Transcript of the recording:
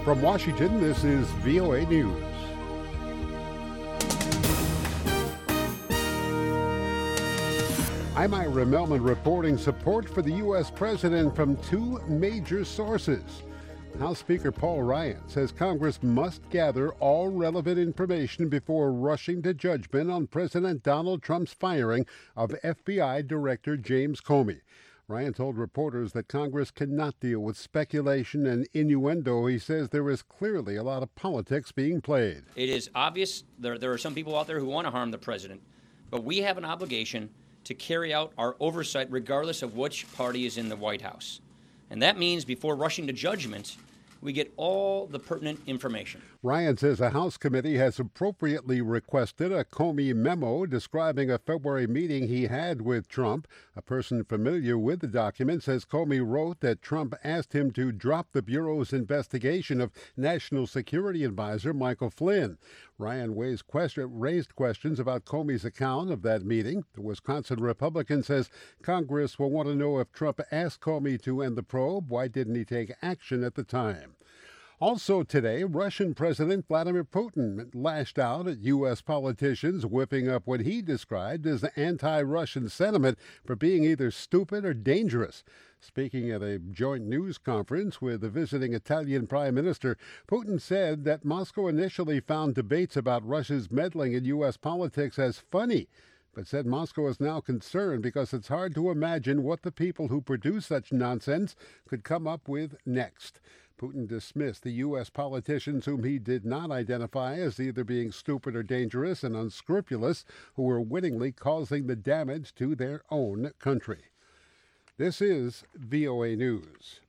From Washington, this is VOA News. I'm Ira Melman reporting support for the U.S. president from two major sources. House Speaker Paul Ryan says Congress must gather all relevant information before rushing to judgment on President Donald Trump's firing of FBI Director James Comey. Ryan told reporters that Congress cannot deal with speculation and innuendo. He says there is clearly a lot of politics being played. It is obvious there are some people out there who want to harm the president, but we have an obligation to carry out our oversight regardless of which party is in the White House. And that means before rushing to judgment, we get all the pertinent information. Ryan says a House committee has appropriately requested a Comey memo describing a February meeting he had with Trump. A person familiar with the document says Comey wrote that Trump asked him to drop the Bureau's investigation of National Security Advisor Michael Flynn. Ryan raised questions about Comey's account of that meeting. The Wisconsin Republican says Congress will want to know if Trump asked Comey to end the probe. Why didn't he take action at the time? Also today, Russian President Vladimir Putin lashed out at U.S. politicians, whipping up what he described as anti-Russian sentiment for being either stupid or dangerous. Speaking at a joint news conference with the visiting Italian Prime Minister, Putin said that Moscow initially found debates about Russia's meddling in U.S. politics as funny, but said Moscow is now concerned because it's hard to imagine what the people who produce such nonsense could come up with next. Putin dismissed the U.S. politicians whom he did not identify as either being stupid or dangerous and unscrupulous, who were wittingly causing the damage to their own country. This is VOA News.